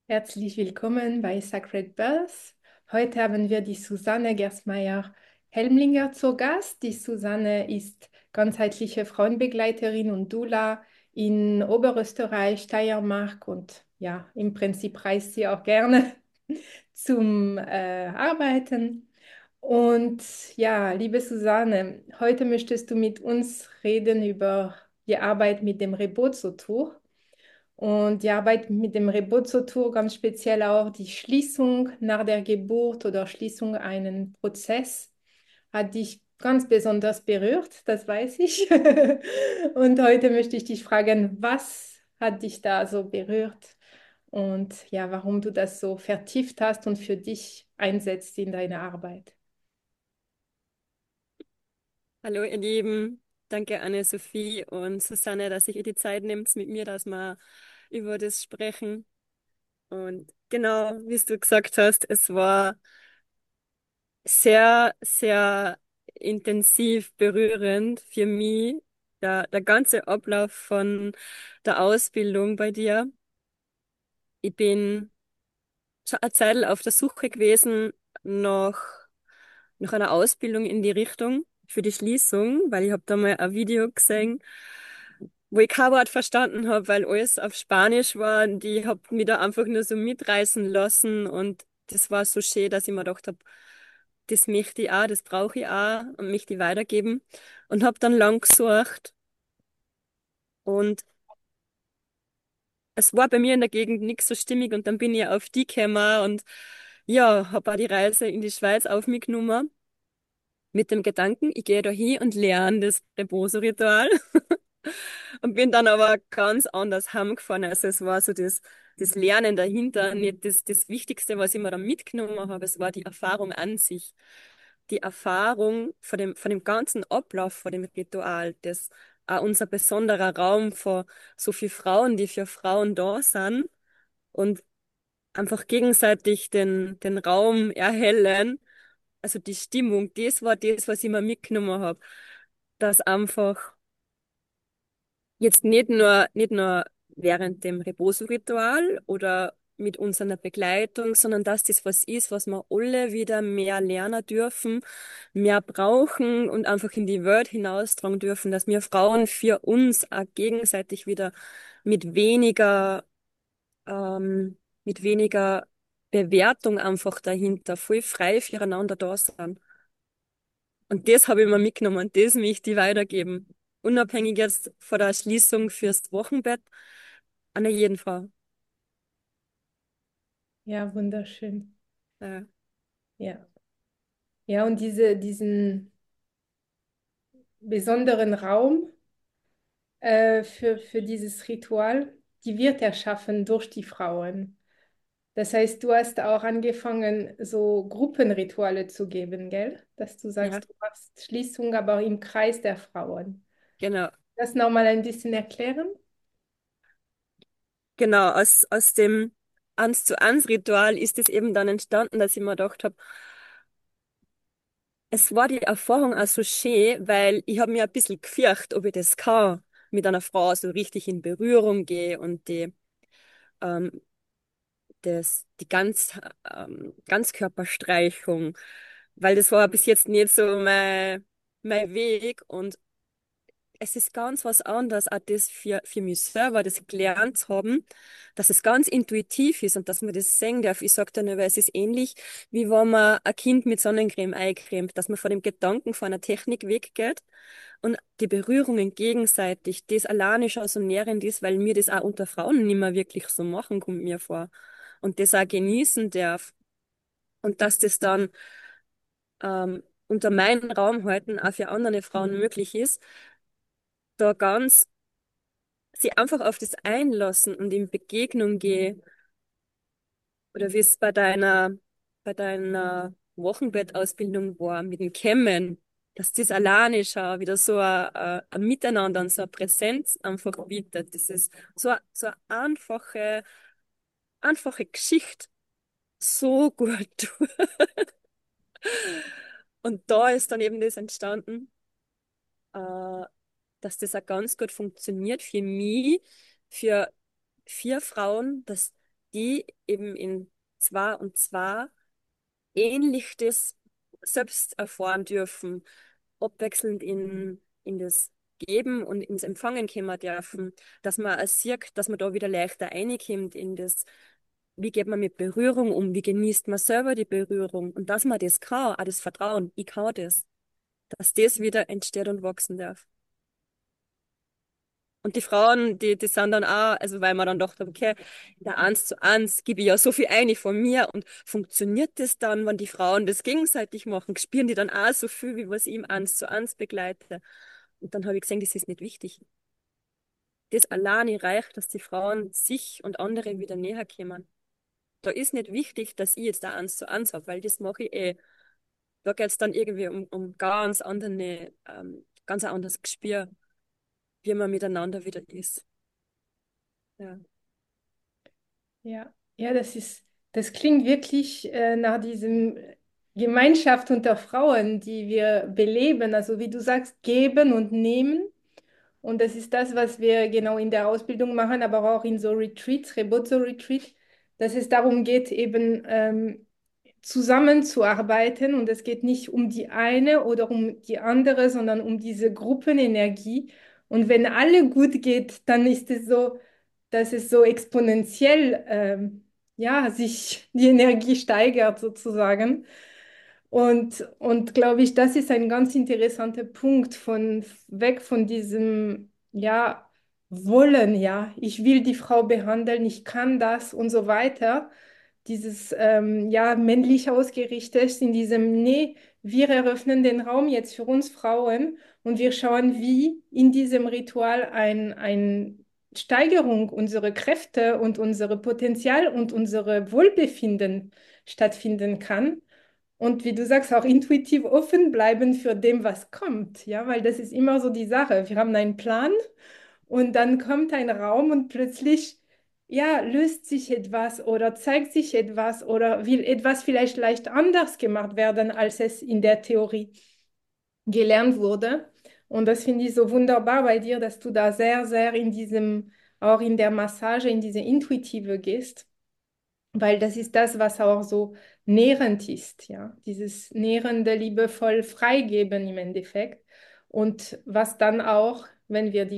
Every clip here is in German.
Herzlich willkommen bei Sacred Bells. Heute haben wir die Susanne Gersmayer-Helmlinger zu Gast. Die Susanne ist ganzheitliche Frauenbegleiterin und Doula in Oberösterreich, Steiermark und ja, im Prinzip reist sie auch gerne zum Arbeiten. Und ja, liebe Susanne, heute möchtest du mit uns reden über die Arbeit mit dem Rebozo-Tuch. Und die Arbeit mit dem Rebozo-Tour, ganz speziell auch die Schließung nach der Geburt oder Schließung einen Prozess, hat dich ganz besonders berührt, das weiß ich. Und heute möchte ich dich fragen, was hat dich da so berührt und ja, warum du das so vertieft hast und für dich einsetzt in deiner Arbeit. Hallo ihr Lieben, danke Anne-Sophie und Susanne, dass ihr die Zeit nehmt mit mir, dass wir über das sprechen. Und genau, wie du gesagt hast, es war sehr, sehr intensiv berührend für mich, der ganze Ablauf von der Ausbildung bei dir. Ich bin schon eine Zeit auf der Suche gewesen nach, nach einer Ausbildung in die Richtung für die Schließung, weil ich habe da mal ein Video gesehen, wo ich kein Wort verstanden habe, weil alles auf Spanisch war. Und ich habe mich da einfach nur so mitreißen lassen und das war so schön, dass ich mir gedacht habe, das möchte ich auch, das brauche ich auch und möchte ich weitergeben. Und habe dann lang gesucht und es war bei mir in der Gegend nichts so stimmig und dann bin ich auf die gekommen und ja, habe auch die Reise in die Schweiz auf mich genommen mit dem Gedanken, ich gehe da hin und lerne das Reboso-Ritual. Und bin dann aber ganz anders heimgefahren. Also es war so das Lernen dahinter, nicht das Wichtigste, was ich mir da mitgenommen habe. Es war die Erfahrung an sich. Die Erfahrung von dem ganzen Ablauf, von dem Ritual, das auch unser besonderer Raum vor so vielen Frauen, die für Frauen da sind und einfach gegenseitig den Raum erhellen. Also die Stimmung, das war das, was ich mir mitgenommen habe. Dass einfach jetzt nicht nur während dem Reboso-Ritual oder mit unserer Begleitung, sondern dass das was ist, was wir alle wieder mehr lernen dürfen, mehr brauchen und einfach in die Welt hinaustragen dürfen, dass wir Frauen für uns auch gegenseitig wieder mit weniger, mit weniger Bewertung einfach dahinter, voll frei füreinander da sind. Und das habe ich mir mitgenommen und das möchte ich weitergeben. Unabhängig jetzt von der Schließung fürs Wochenbett, an jeden Fall. Ja, wunderschön. Ja, Ja. Ja, und diesen besonderen Raum für dieses Ritual, die wird erschaffen durch die Frauen. Das heißt, du hast auch angefangen, so Gruppenrituale zu geben, gell? Dass du ja, sagst, du machst Schließung, aber im Kreis der Frauen. genau. Das nochmal ein bisschen erklären? Genau, aus dem Eins-zu-eins-Ritual ist es eben dann entstanden, dass ich mir gedacht habe, es war die Erfahrung auch so schön, weil ich habe mir ein bisschen gefürchtet, ob ich das kann, mit einer Frau so richtig in Berührung gehe und ähm, die Ganzkörperstreichung, weil das war bis jetzt nicht so mein Weg und es ist ganz was anderes, auch das für mich selber, das gelernt zu haben, dass es ganz intuitiv ist und dass man das sehen darf. Ich sage dann, aber es ist ähnlich, wie wenn man ein Kind mit Sonnencreme eincremt, dass man von dem Gedanken von einer Technik weggeht und die Berührungen gegenseitig, das alleine schon so nährend ist, weil mir das auch unter Frauen nicht mehr wirklich so machen, kommt mir vor. Und das auch genießen darf. Und dass das dann unter meinen Raum halten auch für andere Frauen möglich ist, da ganz sie einfach auf das einlassen und in Begegnung gehen, oder wie es bei deiner Wochenbettausbildung war, mit dem Kämmen, dass das alleine schon wieder so ein Miteinander und so eine Präsenz einfach bietet. Das ist so eine einfache Geschichte, so gut. Und da ist dann eben das entstanden, äh, dass das auch ganz gut funktioniert für mich, für vier Frauen, dass die eben in zwei und zwei ähnlich das selbst erfahren dürfen, abwechselnd in das Geben und ins Empfangen kommen dürfen, dass man es sieht, dass man da wieder leichter reinkommt in das, wie geht man mit Berührung um, wie genießt man selber die Berührung und dass man das kann, auch das Vertrauen, ich kann das, dass das wieder entsteht und wachsen darf. Und die Frauen, die sind dann auch, also weil man dann dachte, okay, in der 1:1 gebe ich ja so viel ein von mir und funktioniert das dann, wenn die Frauen das gegenseitig machen, spüren die dann auch so viel, wie was ich im 1:1 begleite. Und dann habe ich gesehen, das ist nicht wichtig. Das alleine reicht, dass die Frauen sich und andere wieder näher kommen. Da ist nicht wichtig, dass ich jetzt da 1:1 habe, weil das mache ich eh. Da geht es dann irgendwie um ganz andere, ganz ein anderes Gespür, wie man miteinander wieder ist. Ja. Ja, ja, das klingt wirklich nach diesem Gemeinschaft unter Frauen, die wir beleben. Also wie du sagst, geben und nehmen. Und das ist das, was wir genau in der Ausbildung machen, aber auch in so Retreats, Rebozo-Retreat, dass es darum geht, eben zusammenzuarbeiten. Und es geht nicht um die eine oder um die andere, sondern um diese Gruppenenergie. Und wenn alle gut geht, dann ist es so, dass es so exponentiell, ja, sich die Energie steigert sozusagen. Und glaube ich, das ist ein ganz interessanter Punkt von weg von diesem, ja, wollen, ja, ich will die Frau behandeln, ich kann das und so weiter. Dieses, ja, männlich ausgerichtet in diesem, nee, wir eröffnen den Raum jetzt für uns Frauen und wir schauen, wie in diesem Ritual ein Steigerung unserer Kräfte und unser Potenzial und unsere Wohlbefinden stattfinden kann. Und wie du sagst, auch intuitiv offen bleiben für dem, was kommt. Ja, weil das ist immer so die Sache. Wir haben einen Plan und dann kommt ein Raum und plötzlich, ja, löst sich etwas oder zeigt sich etwas oder will etwas vielleicht leicht anders gemacht werden, als es in der Theorie gelernt wurde. Und das finde ich so wunderbar bei dir, dass du da sehr, sehr in diesem, auch in der Massage, in diese Intuitive gehst. Weil das ist das, was auch so nährend ist, ja. Dieses nährende, liebevoll freigeben im Endeffekt. Und was dann auch, wenn wir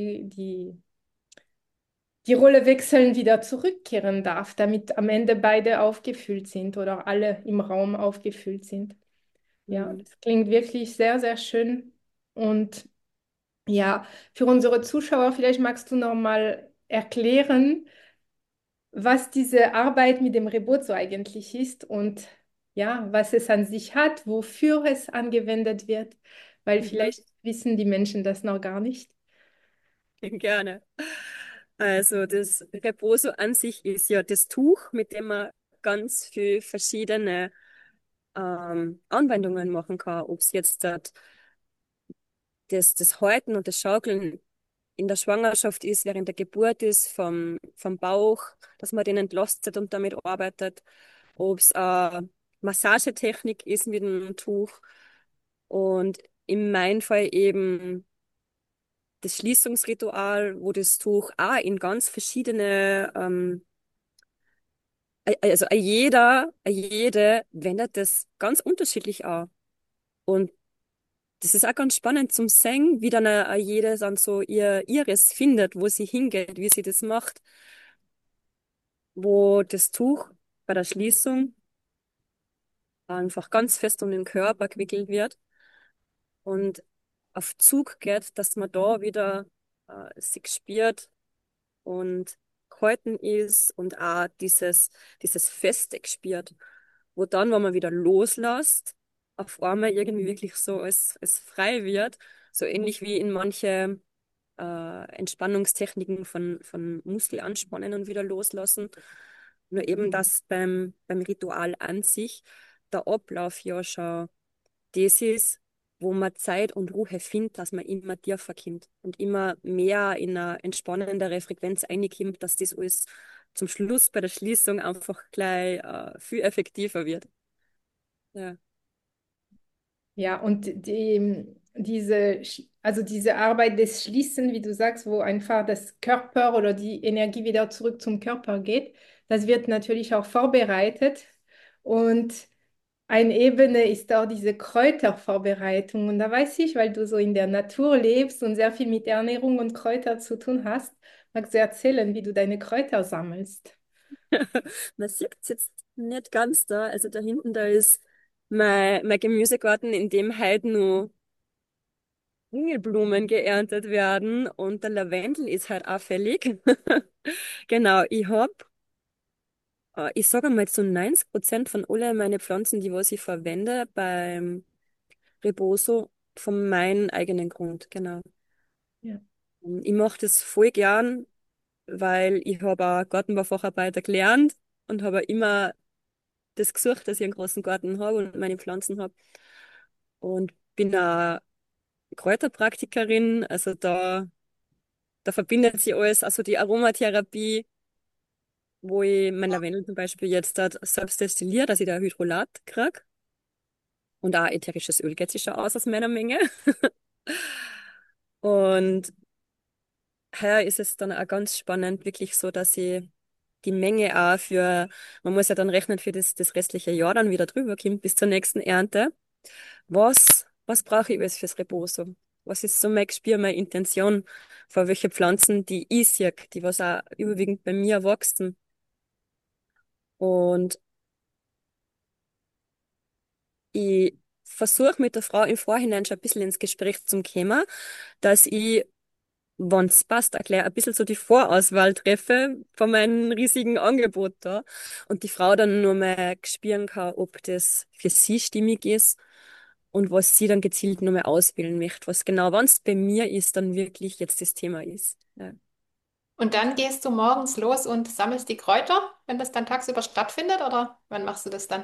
die Rolle wechseln, wieder zurückkehren darf, damit am Ende beide aufgefüllt sind oder alle im Raum aufgefüllt sind. Ja, Mhm. das klingt wirklich sehr, sehr schön. Und ja, für unsere Zuschauer, vielleicht magst du noch mal erklären, was diese Arbeit mit dem Rebozo eigentlich ist und ja, was es an sich hat, wofür es angewendet wird, weil Mhm. vielleicht wissen die Menschen das noch gar nicht. Gerne. Also das Rebozo an sich ist ja das Tuch, mit dem man ganz viel verschiedene Anwendungen machen kann. Ob es jetzt das Halten und das Schaukeln in der Schwangerschaft ist, während der Geburt ist, vom Bauch, dass man den entlastet und damit arbeitet. Ob es Massagetechnik ist mit dem Tuch. Und in meinem Fall eben das Schließungsritual, wo das Tuch auch in ganz verschiedene, also jede wendet das ganz unterschiedlich an. Und das ist auch ganz spannend zum Sehen, wie dann jede dann so ihres findet, wo sie hingeht, wie sie das macht, wo das Tuch bei der Schließung einfach ganz fest um den Körper gewickelt wird und auf Zug geht, dass man da wieder sich spürt und gehalten ist und auch dieses Feste gespürt, wo dann, wenn man wieder loslässt, auf einmal irgendwie wirklich so als frei wird, so ähnlich wie in manche Entspannungstechniken von Muskel anspannen und wieder loslassen. Nur eben, dass beim Ritual an sich der Ablauf ja schon das ist, wo man Zeit und Ruhe findet, dass man immer tiefer kommt und immer mehr in eine entspannendere Frequenz reinkommt, dass das alles zum Schluss bei der Schließung einfach gleich viel effektiver wird. Ja. Ja, und also diese Arbeit des Schließen, wie du sagst, wo einfach das Körper oder die Energie wieder zurück zum Körper geht, das wird natürlich auch vorbereitet. Und eine Ebene ist auch diese Kräutervorbereitung. Und da weiß ich, weil du so in der Natur lebst und sehr viel mit Ernährung und Kräuter zu tun hast, magst du erzählen, wie du deine Kräuter sammelst? Man sieht es jetzt nicht ganz da. Also da hinten, da ist mein Gemüsegarten, in dem heute nur Ringelblumen geerntet werden und der Lavendel ist halt auffällig. Genau, ich sage mal so 90% von alle meine Pflanzen, die was ich verwende beim Reboso, von meinem eigenen Grund, genau. Ja. Ich mache das voll gern, weil ich habe auch Gartenbaufacharbeiter gelernt und habe immer das gesucht, dass ich einen großen Garten habe und meine Pflanzen habe. Und bin auch Kräuterpraktikerin, also da verbindet sich alles, also die Aromatherapie, wo ich mein Lavendel zum Beispiel jetzt dort selbst destilliere, dass ich da Hydrolat kriege. Und auch ätherisches Öl geht sich schon aus meiner Menge. Und heuer ist es dann auch ganz spannend, wirklich so, dass ich die Menge auch man muss ja dann rechnen für das restliche Jahr dann wieder drüber kommt bis zur nächsten Ernte. Was brauche ich alles fürs Reboso? Was ist so mein Gespür, meine Intention, für welche Pflanzen, die ich sehe, die was auch überwiegend bei mir wachsen? Und ich versuche mit der Frau im Vorhinein schon ein bisschen ins Gespräch zu kommen, dass ich, wenn es passt, gleich ein bisschen so die Vorauswahl treffe von meinem riesigen Angebot da und die Frau dann nur mal spüren kann, ob das für sie stimmig ist und was sie dann gezielt nur mal auswählen möchte, was genau, wenn es bei mir ist, dann wirklich jetzt das Thema ist. Ja. Und dann gehst du morgens los und sammelst die Kräuter, wenn das dann tagsüber stattfindet, oder wann machst du das dann?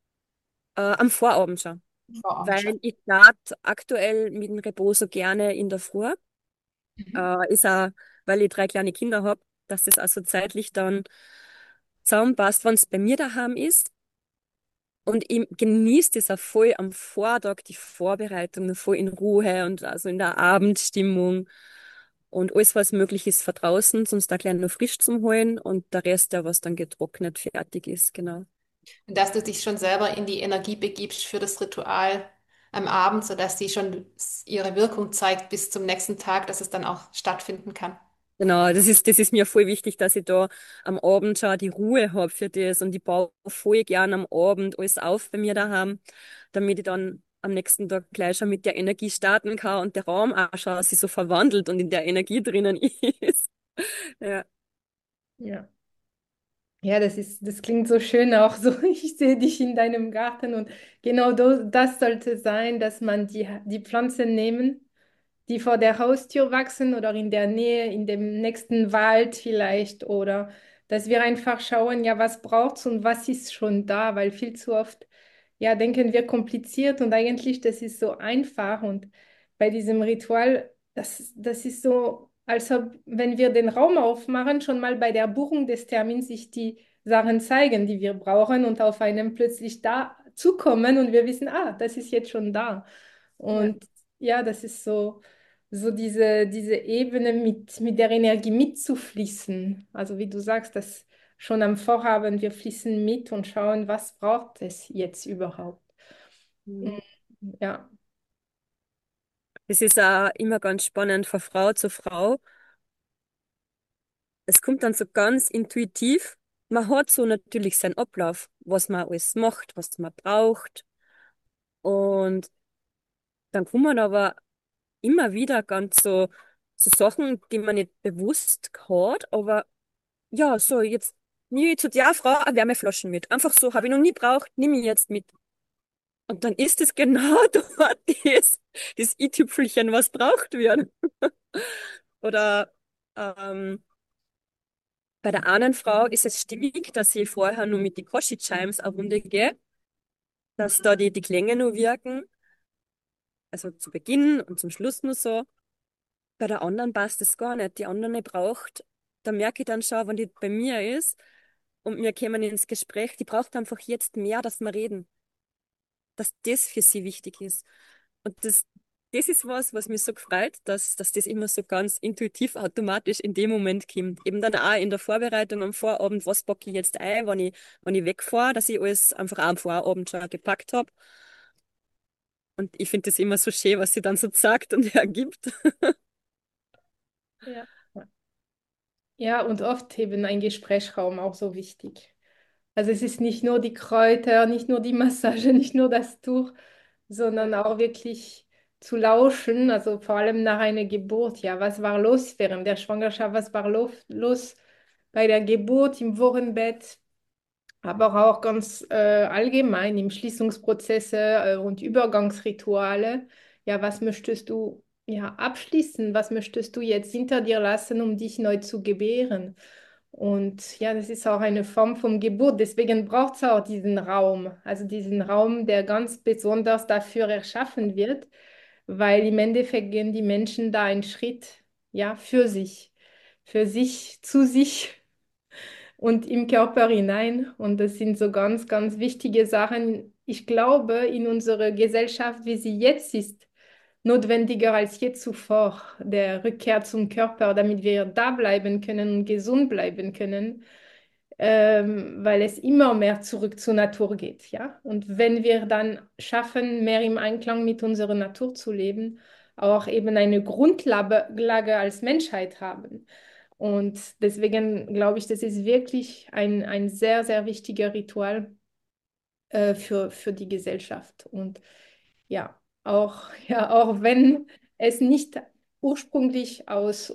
Am Vorabend schon, Vorabend schon. weil ich starte aktuell mit dem Reboso gerne in der Früh. Mhm. Ist auch, weil ich 3 kleine Kinder habe, dass das also zeitlich dann zusammenpasst, wenn es bei mir daheim ist. Und ich genieße das auch voll am Vortag, die Vorbereitung, voll in Ruhe und also in der Abendstimmung. Und alles, was möglich ist, von draußen, sonst da gleich noch frisch zum Holen und der Rest, der was dann getrocknet fertig ist, genau. Und dass du dich schon selber in die Energie begibst für das Ritual am Abend, sodass sie schon ihre Wirkung zeigt bis zum nächsten Tag, dass es dann auch stattfinden kann. Genau, das ist mir voll wichtig, dass ich da am Abend schon die Ruhe habe für das und ich baue voll gern am Abend alles auf bei mir daheim, damit ich dann am nächsten Tag gleich schon mit der Energie starten kann und der Raum auch schon sich so verwandelt und in der Energie drinnen ist. Ja, Ja. Ja, das klingt so schön auch so. Ich sehe dich in deinem Garten und genau das sollte sein, dass man die Pflanzen nehmen, die vor der Haustür wachsen oder in der Nähe, in dem nächsten Wald vielleicht oder dass wir einfach schauen, ja, was braucht's und was ist schon da, weil viel zu oft, ja, denken wir kompliziert und eigentlich das ist so einfach und bei diesem Ritual, das ist so, als ob, wenn wir den Raum aufmachen, schon mal bei der Buchung des Termins sich die Sachen zeigen, die wir brauchen und auf einem plötzlich da zukommen und wir wissen, ah, das ist jetzt schon da. ja. Und ja, das ist so diese Ebene mit der Energie mitzufließen. Also wie du sagst, dass schon am Vorabend wir fließen mit und schauen, was braucht es jetzt überhaupt. Mhm. Mm, ja, Das ist auch immer ganz spannend von Frau zu Frau. Es kommt dann so ganz intuitiv. Man hat so natürlich seinen Ablauf, was man alles macht, was man braucht. Und dann kommen aber immer wieder ganz so Sachen, die man nicht bewusst hat, aber ja, so jetzt nehme ich zu der Frau eine Wärmeflasche mit. Einfach so, habe ich noch nie braucht, nehme ich jetzt mit. Und dann ist es genau dort das i-Tüpfelchen, was braucht wird. Oder bei der einen Frau ist es stimmig, dass sie vorher nur mit die Koshi Chimes eine Runde gehe, dass da die Klänge nur wirken, also zu Beginn und zum Schluss nur so. Bei der anderen passt es gar nicht. Die andere braucht, da merke ich dann schon, wenn die bei mir ist und wir kommen ins Gespräch, die braucht einfach jetzt mehr, dass wir reden, dass das für sie wichtig ist. Und das ist was, was mich so gefreut, dass das immer so ganz intuitiv automatisch in dem Moment kommt. Eben dann auch in der Vorbereitung am Vorabend, was packe ich jetzt ein, wenn ich wegfahre, dass ich alles einfach auch am Vorabend schon gepackt habe. Und ich finde das immer so schön, was sie dann so sagt und ergibt. Ja. Ja, und oft eben ein Gesprächsraum auch so wichtig. Also es ist nicht nur die Kräuter, nicht nur die Massage, nicht nur das Tuch, sondern auch wirklich zu lauschen, also vor allem nach einer Geburt. Ja, was war los während der Schwangerschaft? Was war los bei der Geburt im Wochenbett? Aber auch ganz allgemein im Schließungsprozesse und Übergangsrituale. Ja, was möchtest du ja abschließen? Was möchtest du jetzt hinter dir lassen, um dich neu zu gebären? Und ja, das ist auch eine Form von Geburt. Deswegen braucht es auch diesen Raum, also diesen Raum, der ganz besonders dafür erschaffen wird, weil im Endeffekt gehen die Menschen da einen Schritt, ja, für sich, zu sich und im Körper hinein. Und das sind so ganz, ganz wichtige Sachen. Ich glaube, in unserer Gesellschaft, wie sie jetzt ist, notwendiger als je zuvor, der Rückkehr zum Körper, damit wir da bleiben können und gesund bleiben können, weil es immer mehr zurück zur Natur geht, ja. Und wenn wir dann schaffen, mehr im Einklang mit unserer Natur zu leben, auch eben eine Grundlage als Menschheit haben. Und deswegen glaube ich, das ist wirklich ein sehr, sehr wichtiger Ritual für die Gesellschaft. Und ja, auch, ja, auch wenn es nicht ursprünglich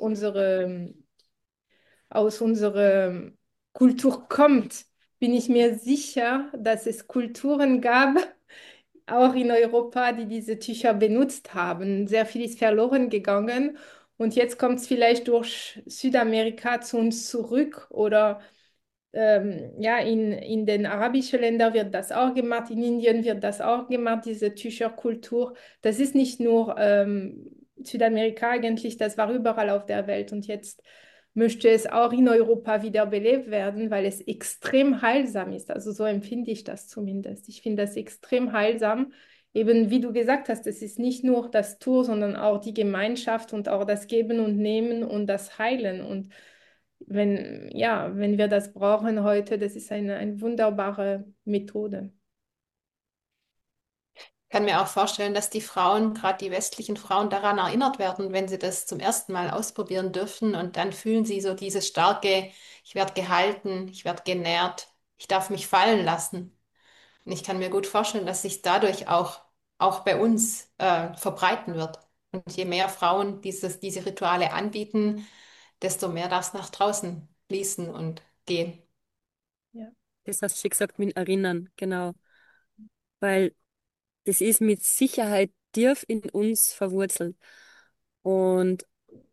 aus unserer Kultur kommt, bin ich mir sicher, dass es Kulturen gab, auch in Europa, die diese Tücher benutzt haben. Sehr viel ist verloren gegangen und jetzt kommt es vielleicht durch Südamerika zu uns zurück oder ja, in den arabischen Ländern wird das auch gemacht, in Indien wird das auch gemacht, diese Tücherkultur. Das ist nicht nur Südamerika eigentlich, das war überall auf der Welt und jetzt möchte es auch in Europa wieder belebt werden, weil es extrem heilsam ist. Also so empfinde ich das zumindest. Ich finde das extrem heilsam. Eben wie du gesagt hast, es ist nicht nur das Tour, sondern auch die Gemeinschaft und auch das Geben und Nehmen und das Heilen. Und wenn wir das brauchen heute, das ist eine wunderbare Methode. Ich kann mir auch vorstellen, dass die Frauen, gerade die westlichen Frauen, daran erinnert werden, wenn sie das zum ersten Mal ausprobieren dürfen. Und dann fühlen sie so dieses starke, ich werde gehalten, ich werde genährt, ich darf mich fallen lassen. Und ich kann mir gut vorstellen, dass sich dadurch auch bei uns verbreiten wird. Und je mehr Frauen diese Rituale anbieten, desto mehr darf es nach draußen fließen und gehen. Ja, Das hast du schon gesagt, mit Erinnern, genau. Weil das ist mit Sicherheit tief in uns verwurzelt. Und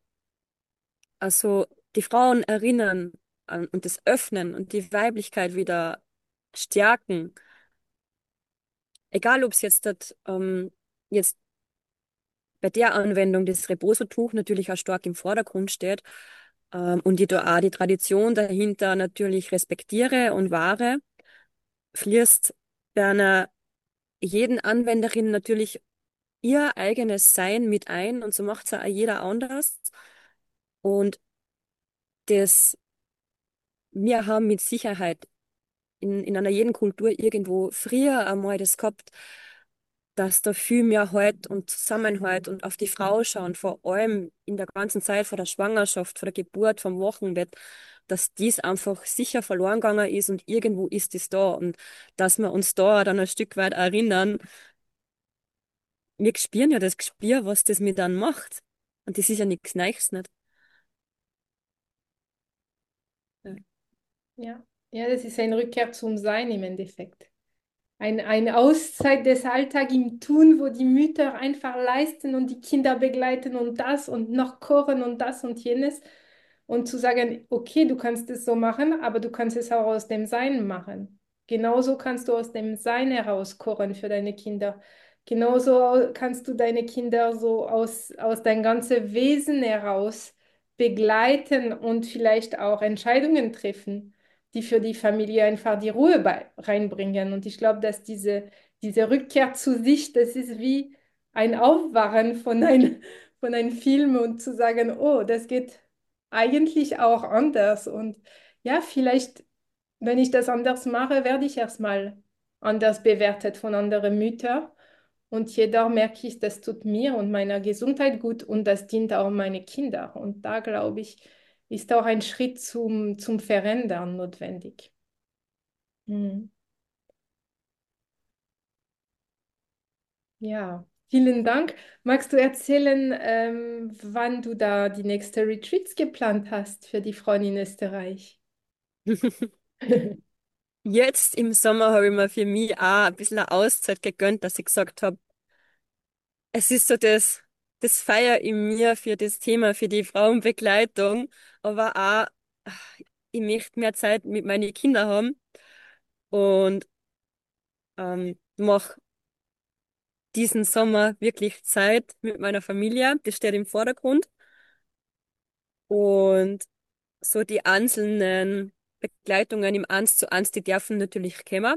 also die Frauen erinnern an, und das Öffnen und die Weiblichkeit wieder stärken, egal ob es jetzt, jetzt bei der Anwendung das Rebozo-Tuch natürlich auch stark im Vordergrund steht, und ich da auch die Tradition dahinter natürlich respektiere und wahre, fließt bei einer jeden Anwenderin natürlich ihr eigenes Sein mit ein und so macht es auch jeder anders. Und das, wir haben mit Sicherheit in einer jeden Kultur irgendwo früher einmal das gehabt, dass da viel mehr Halt und Zusammenhalt und auf die Frau schauen, vor allem in der ganzen Zeit vor der Schwangerschaft, vor der Geburt, vom Wochenbett, dass dies einfach sicher verloren gegangen ist und irgendwo ist es da und dass wir uns da dann ein Stück weit erinnern, wir spüren ja das Gespür, was das mit dann macht. Und das ist ja nichts Neues, nicht? Ja. ja, ja, das ist eine Rückkehr zum Sein im Endeffekt. Eine Auszeit des Alltags im Tun, wo die Mütter einfach leisten und die Kinder begleiten und das und noch kochen und das und jenes. Und zu sagen, okay, du kannst es so machen, aber du kannst es auch aus dem Sein machen. Genauso kannst du aus dem Sein heraus kochen für deine Kinder. Genauso kannst du deine Kinder so aus dein ganzes Wesen heraus begleiten und vielleicht auch Entscheidungen treffen, die für die Familie einfach die Ruhe reinbringen. Und ich glaube, dass diese Rückkehr zu sich, das ist wie ein Aufwachen von einem Film und zu sagen, oh, das geht eigentlich auch anders. Und ja, vielleicht, wenn ich das anders mache, werde ich erstmal anders bewertet von anderen Müttern. Und jeder merke ich, das tut mir und meiner Gesundheit gut und das dient auch meine Kinder. Und da glaube ich, ist auch ein Schritt zum Verändern notwendig. Mhm. Ja, vielen Dank. Magst du erzählen, wann du da die nächste Retreats geplant hast für die Frauen in Österreich? Jetzt im Sommer habe ich mir für mich auch ein bisschen eine Auszeit gegönnt, dass ich gesagt habe, es ist so das Feuer in mir für das Thema, für die Frauenbegleitung, aber auch, ich möchte mehr Zeit mit meinen Kindern haben und mache diesen Sommer wirklich Zeit mit meiner Familie. Das steht im Vordergrund. Und so die einzelnen Begleitungen im Eins zu eins, die dürfen natürlich kommen.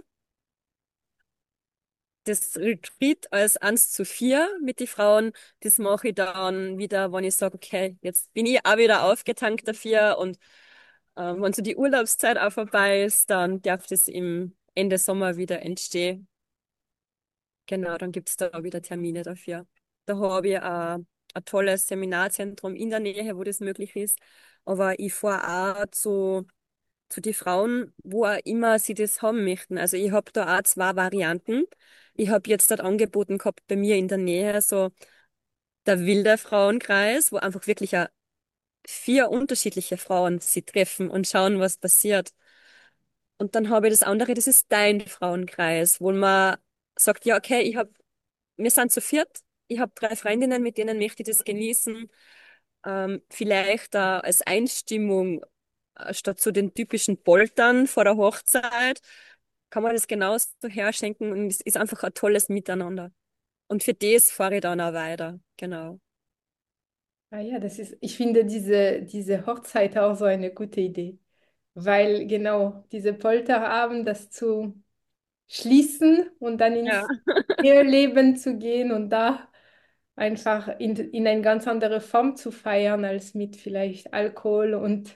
Das Retreat als 1:4 mit den Frauen, das mache ich dann wieder, wenn ich sage, okay, jetzt bin ich auch wieder aufgetankt dafür und wenn so die Urlaubszeit auch vorbei ist, dann darf das im Ende Sommer wieder entstehen. Genau, dann gibt's da wieder Termine dafür. Da habe ich ein tolles Seminarzentrum in der Nähe, wo das möglich ist. Aber ich fahre auch zu den Frauen, wo auch immer sie das haben möchten. Also ich habe da auch zwei Varianten. Ich habe jetzt dort angeboten gehabt bei mir in der Nähe, so der wilde Frauenkreis, wo einfach wirklich auch 4 unterschiedliche Frauen sie treffen und schauen, was passiert. Und dann habe ich das andere, das ist dein Frauenkreis, wo man sagt, ja, okay, wir sind zu viert, ich habe 3 Freundinnen, mit denen möchte ich das genießen. Vielleicht als Einstimmung, statt zu den typischen Poltern vor der Hochzeit, kann man das genauso herschenken und es ist einfach ein tolles Miteinander. Und für das fahre ich dann auch weiter. Genau. Ah ja, ich finde diese Hochzeit auch so eine gute Idee, weil genau diese Polterabend, das zu schließen und dann Ja. ins Eheleben zu gehen und da einfach in eine ganz andere Form zu feiern als mit vielleicht Alkohol und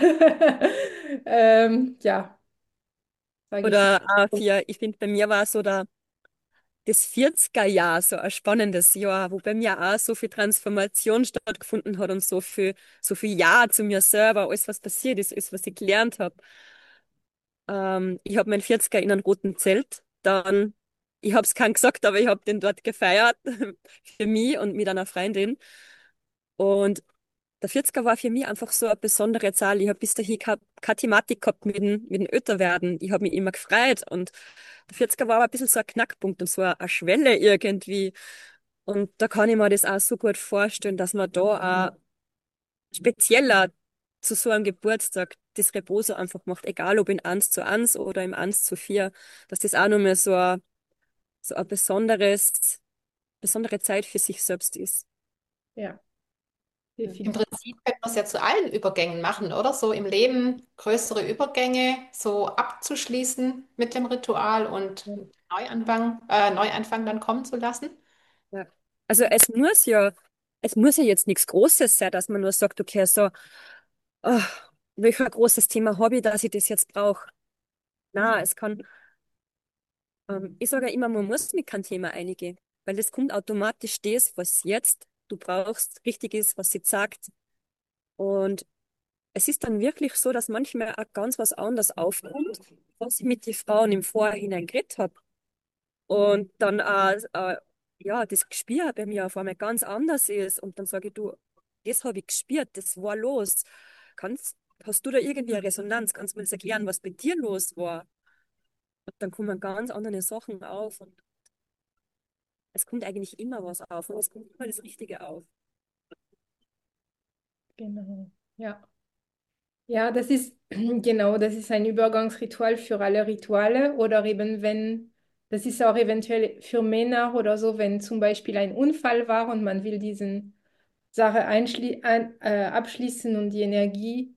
ja, sage ich. Oder auch für, ich finde, bei mir war so das 40er Jahr so ein spannendes Jahr, wo bei mir auch so viel Transformation stattgefunden hat und so viel Ja zu mir selber, alles, was passiert ist, alles, was ich gelernt habe. Ich habe meinen 40er in einem roten Zelt. Dann, ich habe es keinem gesagt, aber ich habe den dort gefeiert für mich und mit einer Freundin. Und der 40er war für mich einfach so eine besondere Zahl. Ich habe bis dahin keine Thematik gehabt mit dem Älterwerden. Ich habe mich immer gefreut. Und der 40er war aber ein bisschen so ein Knackpunkt und so eine Schwelle irgendwie. Und da kann ich mir das auch so gut vorstellen, dass man da auch spezieller zu so einem Geburtstag das Reposo einfach macht, egal ob in 1:1 oder im 1:4, dass das auch nochmal so ein besondere Zeit für sich selbst ist. Ja, Im definitiv. Prinzip könnte man es ja zu allen Übergängen machen, oder? So im Leben größere Übergänge so abzuschließen mit dem Ritual und Neuanfang dann kommen zu lassen. Ja. Also es muss ja jetzt nichts Großes sein, dass man nur sagt, okay, so, oh, welch ein großes Thema habe ich, dass ich das jetzt brauche. Na, ich sage ja immer, man muss mit keinem Thema einigen, weil es kommt automatisch das, was jetzt du brauchst, richtig ist, was sie sagt. Und es ist dann wirklich so, dass manchmal auch ganz was anderes aufkommt, was ich mit den Frauen im Vorhinein geredet habe. Und dann ja, das Gespür bei mir auf einmal ganz anders ist. Und dann sage ich, du, das habe ich gespürt, das war los. Hast du da irgendwie eine Resonanz? Kannst du mir das erklären, was bei dir los war? Und dann kommen ganz andere Sachen auf und es kommt eigentlich immer was auf und es kommt immer das Richtige auf. Genau. Ja. Ja, das ist genau, das ist ein Übergangsritual für alle Rituale oder eben wenn, das ist auch eventuell für Männer oder so, wenn zum Beispiel ein Unfall war und man will diesen Sache abschließen und die Energie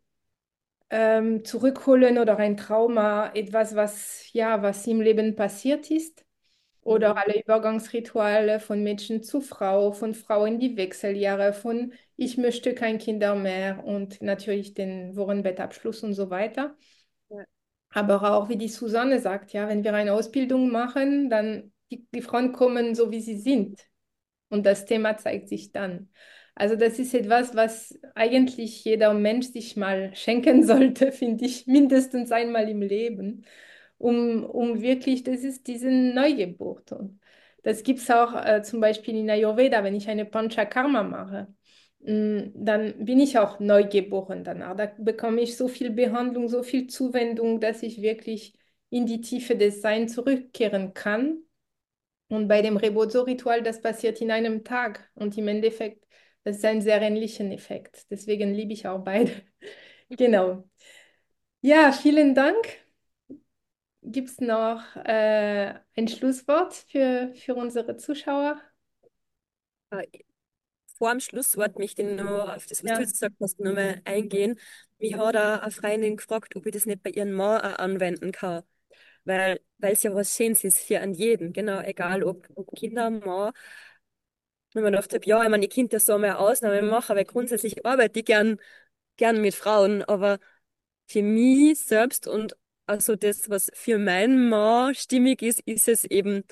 zurückholen oder ein Trauma, etwas, was ja, was im Leben passiert ist. Oder alle Übergangsrituale von Mädchen zu Frau, von Frau in die Wechseljahre, von ich möchte kein Kinder mehr und natürlich den Wochenbettabschluss und so weiter. Ja. Aber auch, wie die Susanne sagt, ja, wenn wir eine Ausbildung machen, dann die Frauen kommen so, wie sie sind. Und das Thema zeigt sich dann. Also das ist etwas, was eigentlich jeder Mensch sich mal schenken sollte, finde ich, mindestens einmal im Leben, um wirklich, das ist diese Neugeburt. Und das gibt es auch zum Beispiel in Ayurveda, wenn ich eine Panchakarma mache, dann bin ich auch neugeboren danach. Da bekomme ich so viel Behandlung, so viel Zuwendung, dass ich wirklich in die Tiefe des Seins zurückkehren kann. Und bei dem Rebozo-Ritual, das passiert in einem Tag. Und im Endeffekt, das ist ein sehr ähnlicher Effekt. Deswegen liebe ich auch beide. Genau. Ja, vielen Dank. Gibt es noch ein Schlusswort für unsere Zuschauer? Äh, Vor dem Schlusswort möchte ich noch auf das, was du Ja. jetzt gesagt hast, nochmal eingehen. Mich hat auch eine Freundin gefragt, ob ich das nicht bei ihrem Mann auch anwenden kann. Weil es ja was Schönes ist für an jeden, genau, egal ob Kinder, Mann. Wenn man oft sagt, ja, ich meine, ich könnte ja so eine Ausnahme machen, weil grundsätzlich arbeite ich gern mit Frauen, aber für mich selbst und also das, was für meinen Mann stimmig ist, ist es eben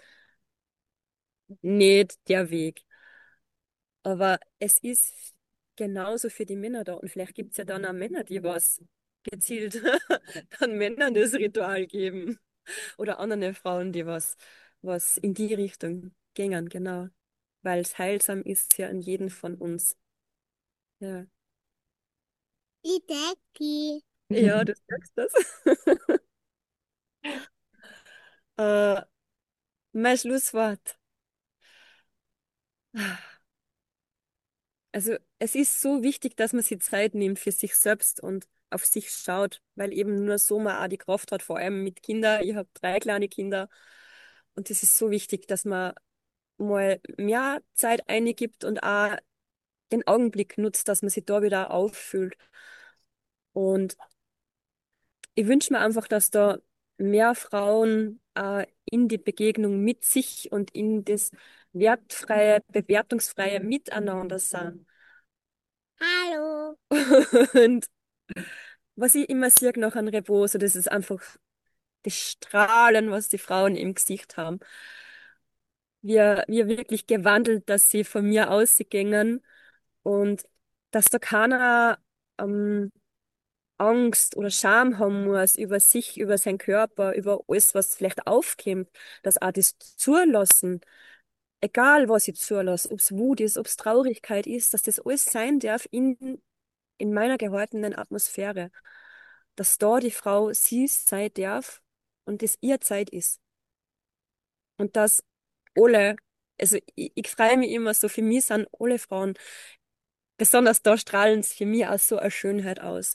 nicht der Weg. Aber es ist genauso für die Männer da. Und vielleicht gibt es ja dann auch Männer, die was gezielt dann Männern das Ritual geben. Oder andere Frauen, die was in die Richtung gingen, genau. Weil es heilsam ist ja an jeden von uns. Ja, Ideki. ja, du sagst das. Äh, mein Schlusswort. Also es ist so wichtig, dass man sich Zeit nimmt für sich selbst und auf sich schaut, weil eben nur so man auch die Kraft hat, vor allem mit Kindern. Ich habe 3 kleine Kinder und es ist so wichtig, dass man mal mehr Zeit eingibt und auch den Augenblick nutzt, dass man sich da wieder auffüllt. Und ich wünsche mir einfach, dass da mehr Frauen in die Begegnung mit sich und in das wertfreie, bewertungsfreie Miteinander sind. Hallo. Und was ich immer sehe nach einem Rebozo, das ist einfach das Strahlen, was die Frauen im Gesicht haben. Wir wirklich gewandelt, dass sie von mir ausgängen und dass da keiner Angst oder Scham haben muss über sich, über seinen Körper, über alles, was vielleicht aufkommt, dass auch das zulassen, egal was ich zulasse, ob es Wut ist, ob es Traurigkeit ist, dass das alles sein darf in meiner gehaltenen Atmosphäre, dass da die Frau sie sein darf und es ihr Zeit ist. Und dass alle, also ich freue mich immer so, für mich sind alle Frauen, besonders da strahlen sie für mich auch so eine Schönheit aus.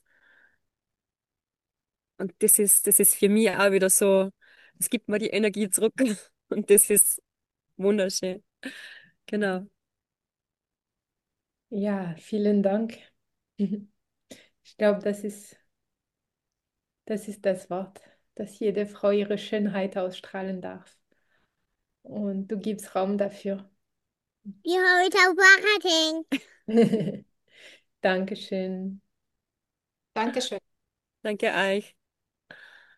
Und das ist für mich auch wieder so, es gibt mir die Energie zurück und das ist wunderschön. Genau. Ja, vielen Dank. Ich glaube, das ist das Wort, dass jede Frau ihre Schönheit ausstrahlen darf. Und du gibst Raum dafür. Die heute auf Marketing. Dankeschön. Dankeschön. Danke euch.